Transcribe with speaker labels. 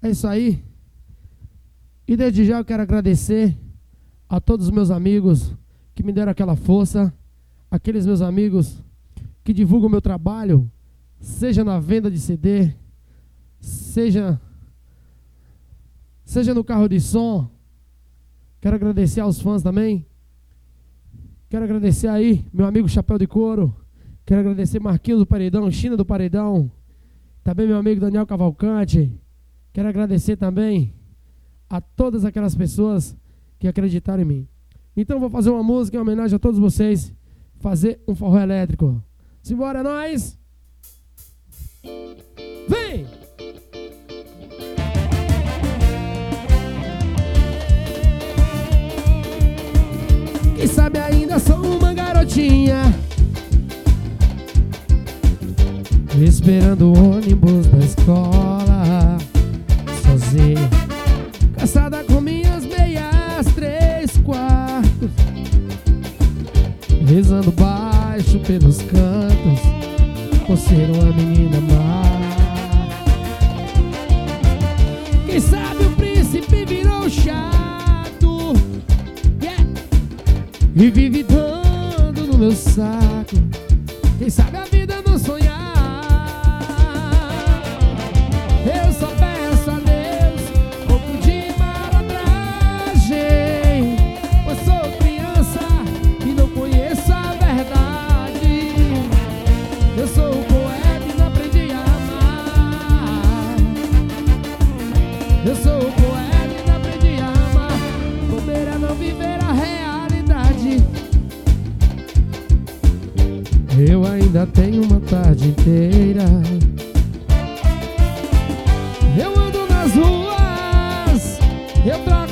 Speaker 1: É isso aí. E desde já eu quero agradecer a todos os meus amigos que me deram aquela força, aqueles meus amigos que divulgam o meu trabalho, seja na venda de CD, seja no carro de som. Quero agradecer aos fãs também. Quero agradecer aí meu amigo Chapéu de Couro. Quero agradecer Marquinhos do Paredão, China do Paredão. Também meu amigo Daniel Cavalcante. Quero agradecer também a todas aquelas pessoas que acreditaram em mim. Então vou fazer uma música em homenagem a todos vocês. Fazer um forró elétrico. Simbora, é nóis! Vem! Quem sabe ainda sou uma garotinha, esperando o ônibus da escola, sozinha, cansada com minhas meias 3/4, rezando baixo pelos cantos, por ser uma menina má. Quem sabe o príncipe virou chato, yeah, e vive dando no meu saco. Quem sabe a vida não sonhar. Eu só peço a Deus um pouco de malandragem, pois sou criança e não conheço a verdade. Eu sou o poeta e não aprendi a amar. Eu sou o poeta e não aprendi a amar. Bobeira é não viver a realidade. Eu ainda tenho uma tarde inteira. Eu ando nas ruas, eu trago